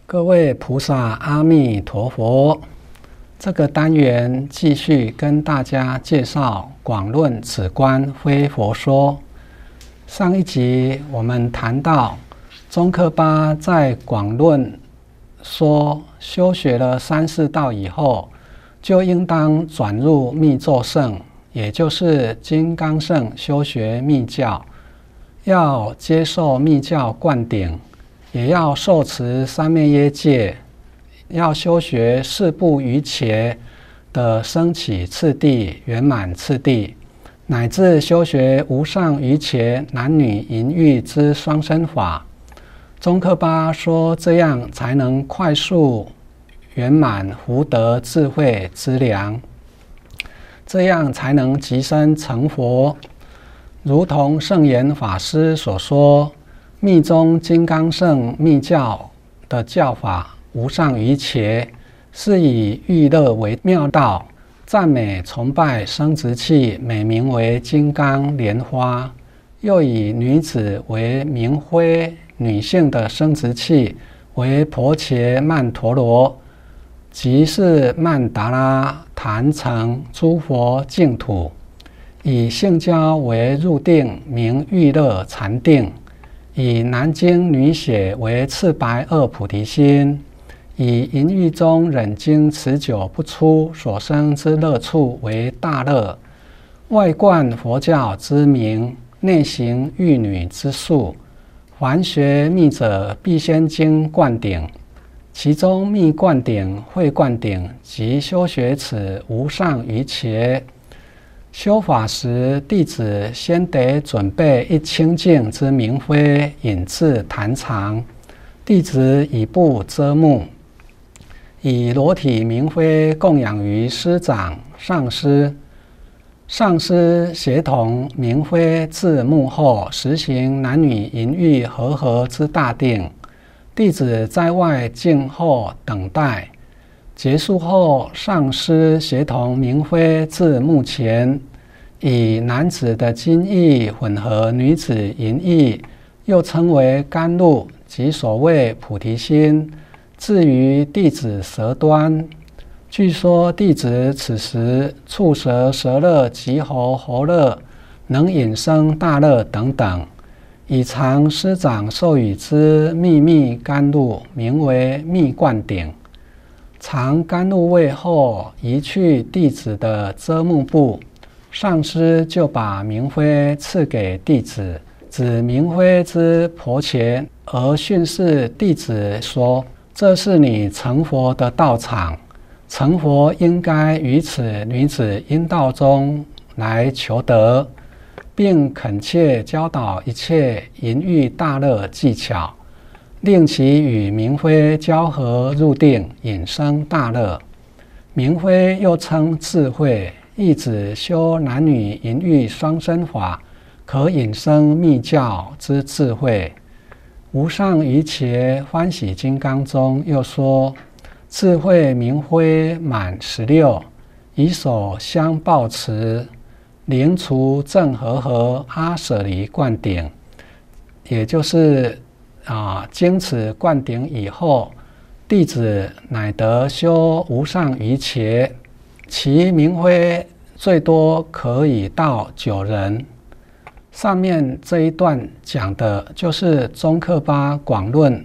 各位菩萨，阿弥陀佛！这个单元继续跟大家介绍《广论止观非佛说》。上一集我们谈到，宗喀巴在广论说，修学了三世道以后，就应当转入密咒圣，也就是金刚乘修学密教，要接受密教灌顶，也要受持三昧耶戒，要修学四部瑜伽的升起次第、圆满次第，乃至修学无上瑜伽男女淫欲之双生法。宗喀巴说，这样才能快速圆满福德智慧之粮，这样才能即身成佛。如同圣严法师所说，密宗金刚乘密教的教法无上瑜伽，是以欲乐为妙道，赞美崇拜生殖器美名为金刚莲花，又以女子为明辉，女性的生殖器为婆伽曼陀罗，即是曼达拉坛城诸佛净土，以性交为入定，名欲乐禅定，以南经女血为赤白二菩提心，以淫欲中忍精持久不出所生之乐处为大乐，外观佛教之名，内行玉女之术。凡学密者必先经灌顶，其中密灌顶、会灌顶及修学此无上瑜伽。修法时，弟子先得准备一清净之明灰，引至坛场。弟子以布遮目，以裸体明灰供养于师长、上师。上师协同明辉至幕后，实行男女淫欲和合之大定。弟子在外静候等待。结束后，上师协同明辉至幕前，以男子的精液混合女子淫液，又称为甘露，即所谓菩提心，置于弟子舌端。据说弟子此时触舌舌乐及喉喉乐，能引生大乐等等，以尝师长授予之秘甘露，名为密灌顶。尝甘露味后，移去弟子的遮目布，上师就把明灰赐给弟子，指明灰之婆伽，而训示弟子说：“这是你成佛的道场。成佛应该于此女子阴道中来求得，并恳切教导一切淫欲大乐技巧，令其与明辉交合入定，引生大乐。明辉又称智慧，意指修男女淫欲双生法，可引生密教之智慧。无上瑜伽欢喜金刚中又说，智慧明辉满16，以手相抱持，灵除正和阿舍离灌顶，也就是经此灌顶以后，弟子乃得修无上瑜伽，其明辉最多可以到9人。上面这一段讲的就是宗喀巴广论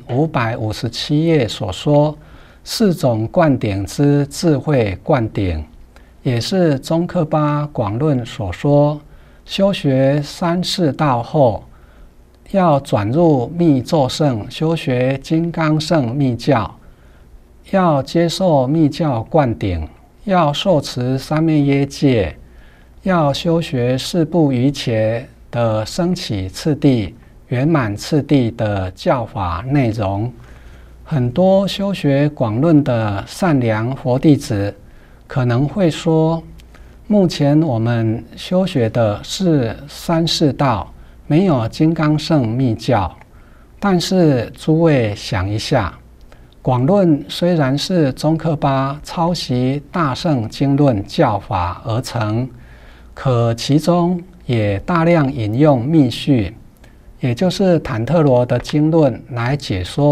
557页所说4种灌顶之智慧灌顶，也是宗喀巴广论所说，修学三世道后，要转入密咒圣，修学金刚乘密教，要接受密教灌顶，要受持三昧耶戒，要修学四部瑜伽的升起次第、圆满次第的教法内容。很多修学广论的善良佛弟子可能会说，目前我们修学的是三世道，没有金刚乘密教。但是诸位想一下，广论虽然是宗喀巴抄袭大乘经论教法而成，可其中也大量引用密续，也就是坦特罗的经论来解说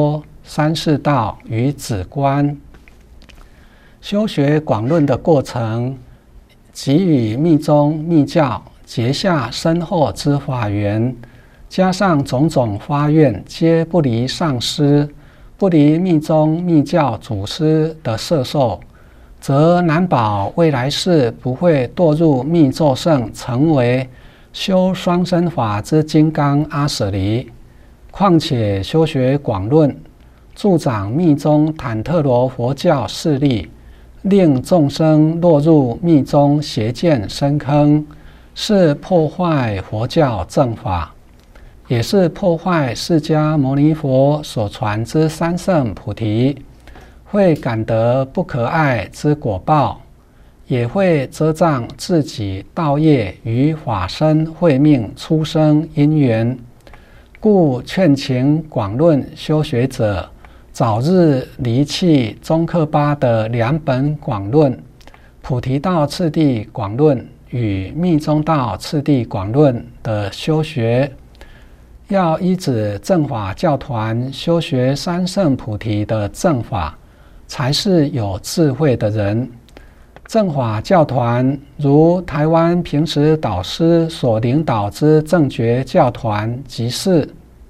三世道与止观。修学广论的过程，即与密宗密教结下深厚之法缘，加上种种发愿，皆不离上师，不离密宗密教祖师的摄受，则难保未来世不会堕入密咒圣，成为修双生法之金刚阿舍离。况且修学广论，助长密宗坦特罗佛教势力，令众生落入密宗邪见深坑，是破坏佛教正法，也是破坏释迦牟尼佛所传之三圣菩提，会感得不可爱之果报，也会遮障自己道业与法身慧命出生因缘。故劝请广论修学者早日离弃宗喀巴的两本广论，菩提道次第广论与密宗道次第广论的修学，要依止正法教团修学三圣菩提的正法，才是有智慧的人。正法教团如台湾平时导师所领导之正觉教团，即是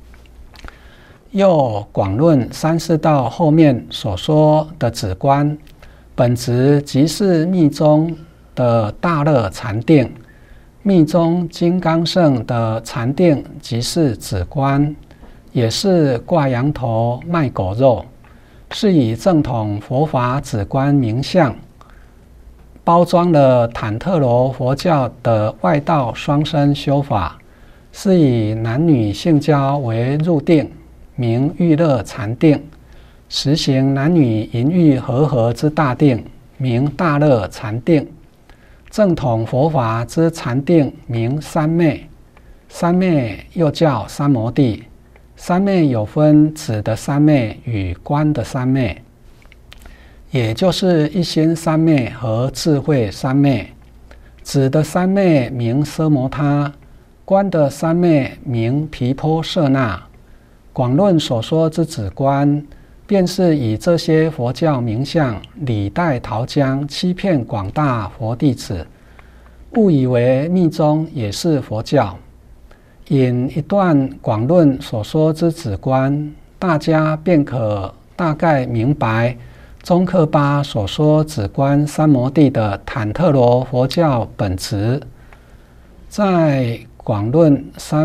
又广论三世道后面所说的止观，本质即是密宗的大乐禅定，密宗金刚圣的禅定即是止观，也是挂羊头卖狗肉，是以正统佛法止观名相，包装了坦特罗佛教的外道双生修法，是以男女性交为入定，名欲乐禅定，实行男女淫欲和合之大定，名大乐禅定。正统佛法之禅定名三昧，三昧又叫三摩地。三昧有分止的三昧与观的三昧，也就是一心三昧和智慧三昧。止的三昧名奢摩他，观的三昧名毗婆舍那。广论所说之止观，便是以这些佛教名相李代桃僵，欺骗广大佛弟子，误以为密宗也是佛教。引一段广论所说之止观，大家便可大概明白宗喀巴所说止观三摩地的坦特罗佛教本质。在广论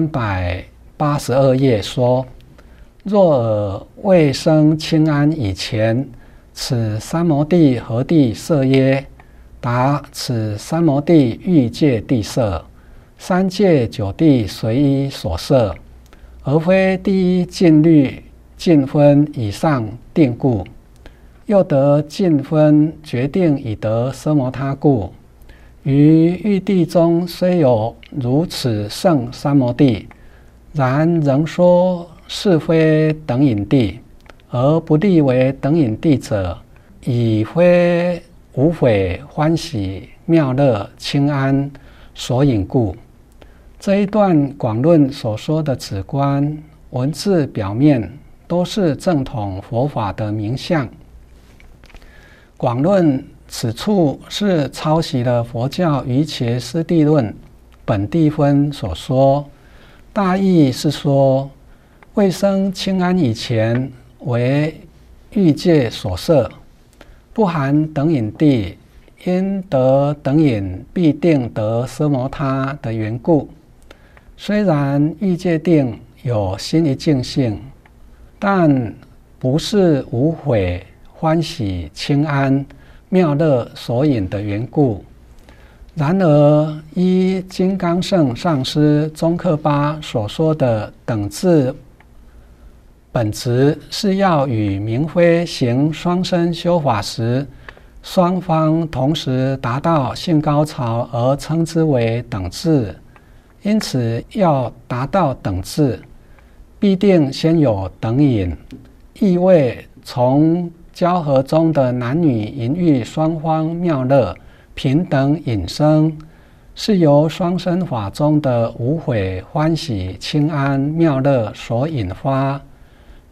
382页说，若尔未生清安以前，此三摩地何地设耶？答：此三摩地欲界地设，三界九地随一所设，而非第一禁律禁分以上定故。又得禁分决定以得奢摩他故。于欲地中虽有如此圣三摩地，然仍说是非等引地，而不立为等引地者，已非无悔欢喜妙乐清安所引故。这一段广论所说的止观，文字表面都是正统佛法的名相。广论此处是抄袭了佛教瑜伽师地论本地分所说，大意是说，未生清安以前为欲界所设，不含等引地，因得等引必定得奢摩他的缘故。虽然欲界定有心一境性，但不是无悔欢喜清安妙乐所引的缘故。然而依金刚圣上师宗喀巴所说的等至本质，是要与明辉行双生修法时，双方同时达到性高潮而称之为等至。因此要达到等至，必定先有等引，意味从交合中的男女淫欲双方妙乐平等引生，是由双生法中的无悔欢喜清安妙乐所引发。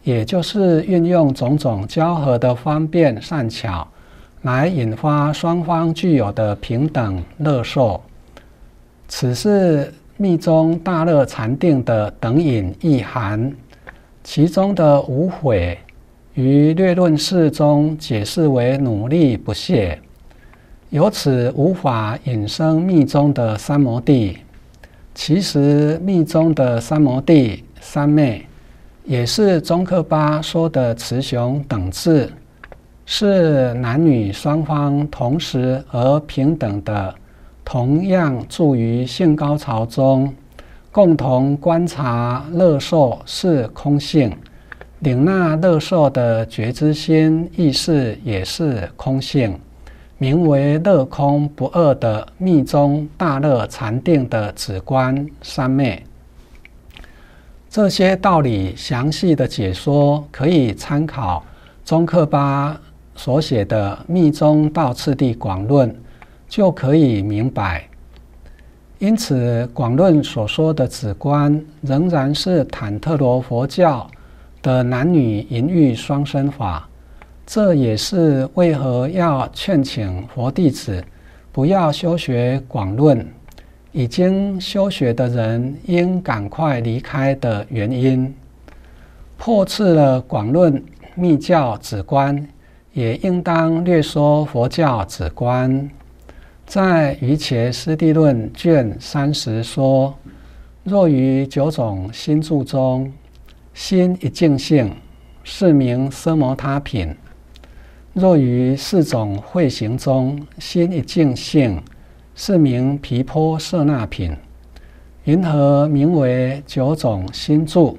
也就是运用种种交合的方便善巧，来引发双方具有的平等乐受。此是密宗大乐禅定的等引意涵，其中的无悔于略论释中解释为努力不懈，由此无法引申密宗的三摩地。其实密宗的三摩地、三昧，也是宗喀巴说的雌雄等治，是男女双方同时而平等的，同样住于性高潮中，共同观察乐受是空性，领纳乐受的觉知心意识也是空性，名为乐空不二的密宗大乐禅定的止观三昧。这些道理详细的解说，可以参考宗喀巴所写的《密宗道次第广论》，就可以明白。因此，广论所说的止观，仍然是坦特罗佛教的男女淫欲双生法。这也是为何要劝请佛弟子不要修学广论，已经修学的人应赶快离开的原因。破斥了广论密教止观，也应当略说佛教止观。在《瑜伽师地论》卷30说：若于9种心住中，心一净性，是名奢摩他品；若于4种慧行中，心一净性，是名毗婆舍那品。云何名为9种心住？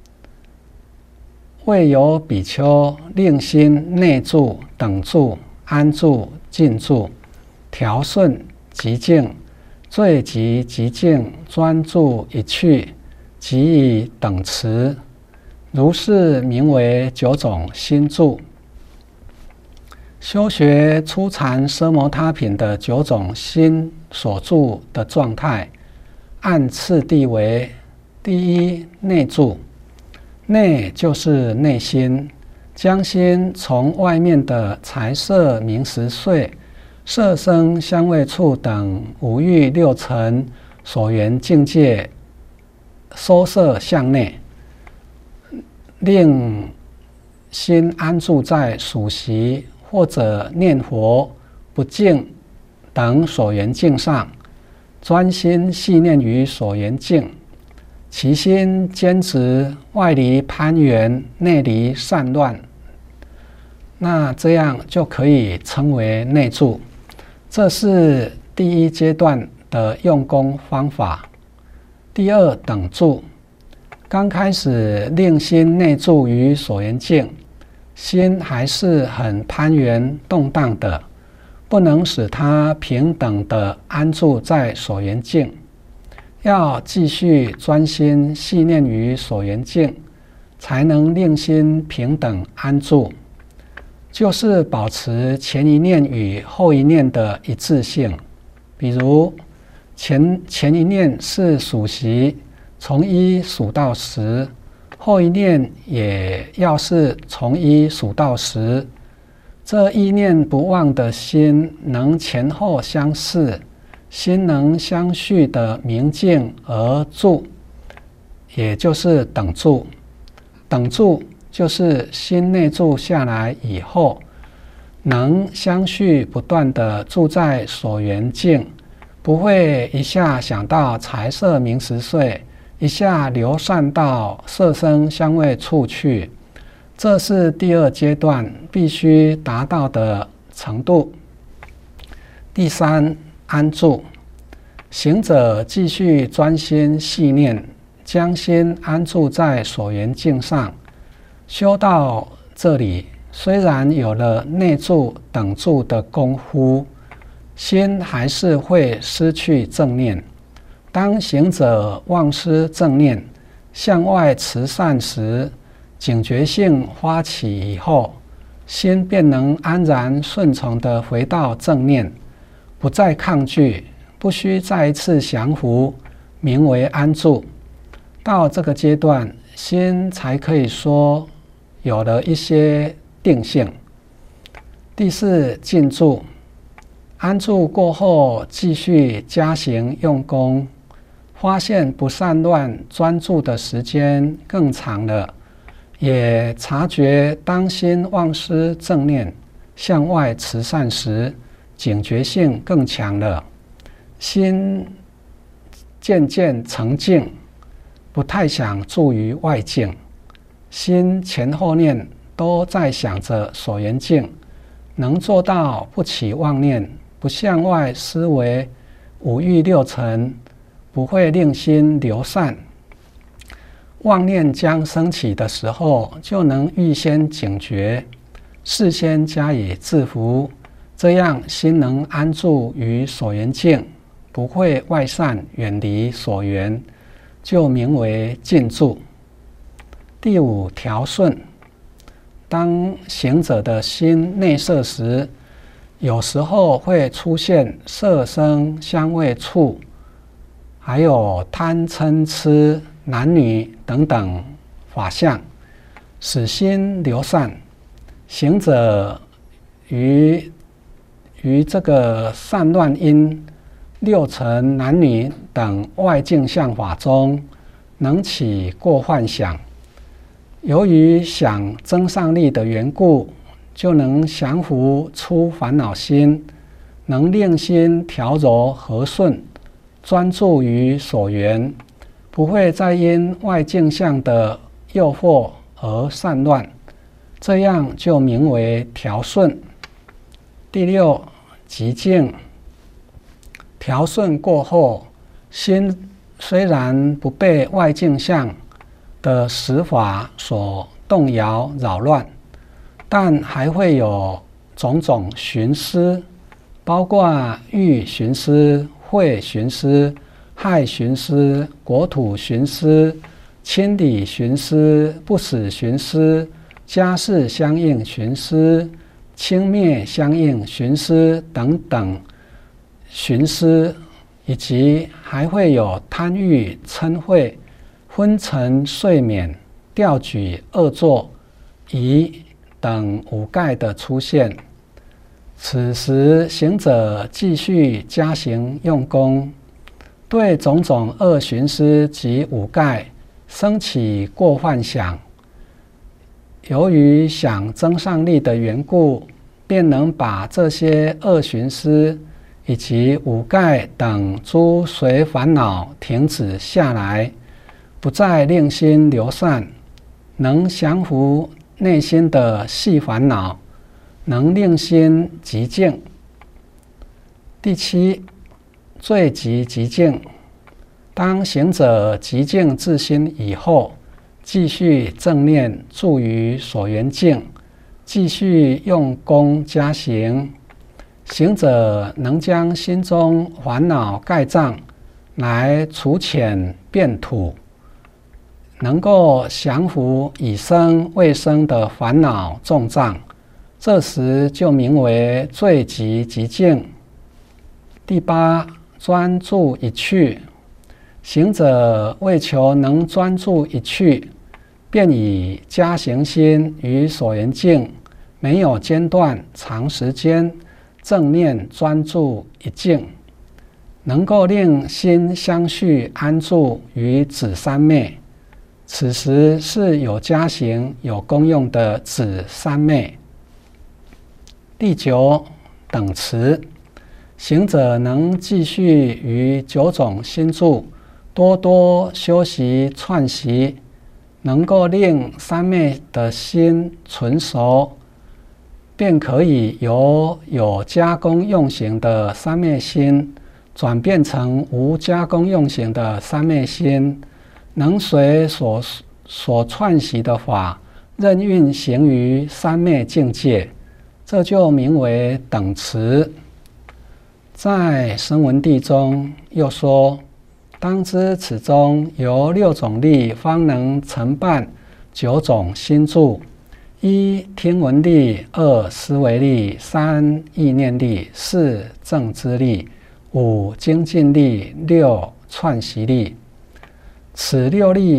为有比丘令心内住、等住、安住、静住、调顺、极静、最极极静、专注一趣，即以等持，如是名为9种心住。修学初禅奢摩他品的9种心所住的状态，按次第为：第一，内住。内就是内心，将心从外面的财色名食睡、色声香味触等五欲6尘所缘境界收摄向内，令心安住在数息或者念佛、不净等所缘境上，专心系念于所缘境，其心坚持外离攀缘，内离散乱，那这样就可以称为内住。这是第一阶段的用功方法。第二，等住。刚开始令心内住于所缘境，心还是很攀缘动荡的，不能使它平等的安住在所缘境，要继续专心系念于所缘境，才能令心平等安住，就是保持前一念与后一念的一致性。比如前一念是数息，从1数到10，后一念也要是从1数到10。这意念不忘的心能前后相似，心能相续的明净而住，也就是等住。等住就是心内住下来以后，能相续不断的住在所缘境，不会一下想到财色名食睡，一下流散到色声香味触去。这是第二阶段必须达到的程度。第三，安住。行者继续专心系念，将心安住在所缘境上。修到这里，虽然有了内住、等住的功夫，心还是会失去正念。当行者忘失正念，向外持善时，警觉性发起以后，心便能安然顺从地回到正念，不再抗拒，不需再一次降伏，名为安住。到这个阶段，心才可以说有了一些定性。第四，静住。安住过后，继续加行用功，发现不散乱专注的时间更长了，也察觉当心忘失正念向外持善时，警觉性更强了，心渐渐澄净，不太想住于外境，心前后念都在想着所缘境，能做到不起妄念，不向外思维五欲六尘，不会令心流散。妄念将升起的时候，就能预先警觉，事先加以制服，这样心能安住于所缘境，不会外散远离所缘，就名为静住。第五，调顺。当行者的心内摄时，有时候会出现色声香味触，还有贪嗔痴男女等等法相，使心流散。行者于这个散乱因六尘男女等外境相法中，能起过幻想。由于想增上力的缘故，就能降伏出烦恼心，能令心调柔和顺，专注于所缘，不会再因外境相的诱惑而散乱，这样就名为调顺。第六，极静。调顺过后，心虽然不被外境相的实法所动摇扰乱，但还会有种种寻思，包括欲寻思、慧寻思、害寻思、国土寻思、亲理寻思、不死寻思、家事相应寻思、轻蔑相应寻思等等寻思，以及还会有贪欲、嗔恚、昏沉睡眠、调举恶作、疑等五盖的出现。此时行者继续加行用功，对种种恶寻思及五盖生起过幻想，由于想增上力的缘故，便能把这些恶寻思以及五盖等诸随烦恼停止下来，不再令心流散，能降伏内心的细烦恼，能令心极静。第七，最极极静。当行者极静自心以后，继续正念住于所缘境，继续用功加行。行者能将心中烦恼盖障来除浅变土，能够降伏已生未生的烦恼重障，这时就名为最极极静。第八，专注一趣。行者为求能专注一趣，便以加行心于所缘境，没有间断，长时间正念专注一境，能够令心相续安住于止三昧。此时是有加行有功用的止三昧。第九，等持。行者能继续于九种心住多多修习串习，能够令三昧的心纯熟，便可以由有加工用行的三昧心转变成无加工用行的三昧心，能随所串习的法任运行于三昧境界，这就名为等持。在声闻地中又说，当知此中由六种力方能承办九种心住：一、听闻力；二、思维力；三、意念力；四、正知力；五、精进力；六、串习力。此六力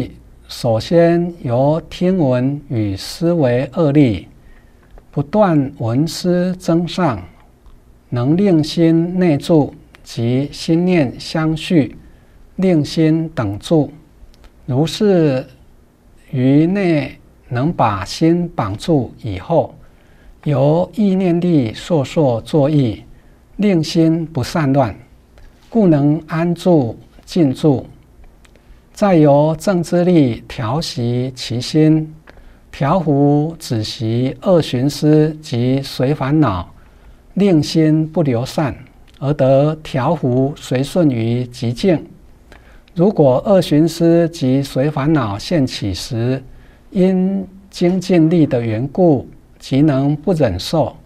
首先由听闻与思维二力，不断闻思增上，能令心内住及心念相续，令心等住。如是于内能把心绑住以后，由意念力烁烁作意，令心不散乱，故能安住静住。再由正知力调息其心，调伏止息恶寻思及随烦恼，令心不流散，而得调伏随顺于极静。如果恶寻思及随烦恼现起时，因精进力的缘故，即能不忍受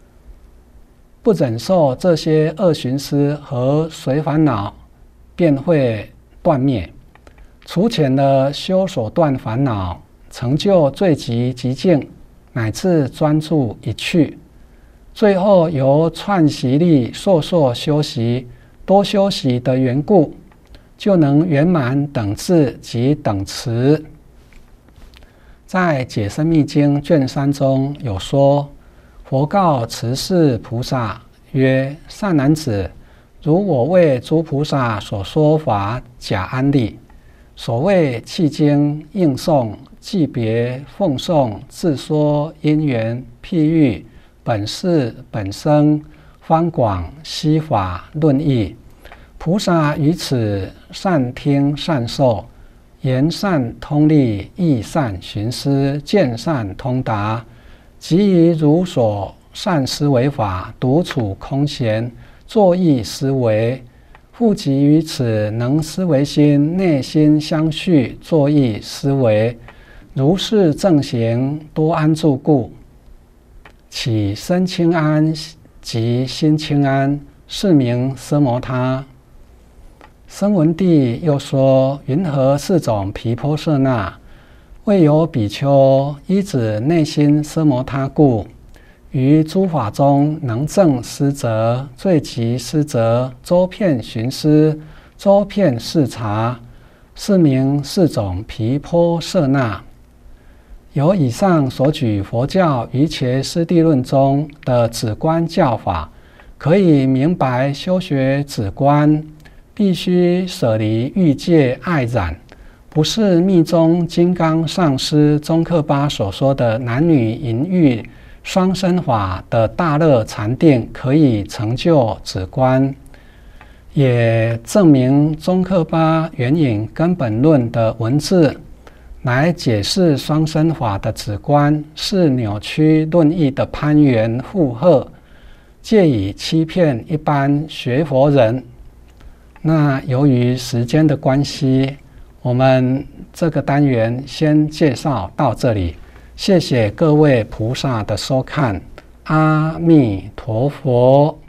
这些恶寻思和随烦恼，便会断灭。除前的修所断烦恼，成就最极极静，乃至专注一去。最后由串习力烁烁修习，多修习的缘故，就能圆满等至及等持。在《解深密经》卷3中有说，佛告持世菩萨曰：善男子，如我为诸菩萨所说法假安立。所谓契经、应诵、记别、奉诵、自说、因缘、譬喻、本事、本生、方广、悉法、论义，菩萨于此善听善受，言善通利，意善寻思，见善通达，即以如所善思维法，独处空闲，作意思维。复及于此，能思维心内心相续，作意思维，如是正行，多安住故，起身轻安及心轻安，是名奢摩他。声闻地又说：云何4种毗婆舍那？未有比丘依止内心奢摩他故，于诸法中能证思则、最极思则、周遍寻思、周遍视察，是名4种毗婆舍那。由以上所举佛教瑜伽师地论中的止观教法，可以明白修学止观必须舍离欲界爱染，不是密宗金刚上师宗喀巴所说的男女淫欲双生法的大乐禅定可以成就止观，也证明宗喀巴援引根本论的文字来解释双生法的止观是扭曲论义的攀援附和，借以欺骗一般学佛人。那由于时间的关系，我们这个单元先介绍到这里。谢谢各位菩萨的收看，阿弥陀佛。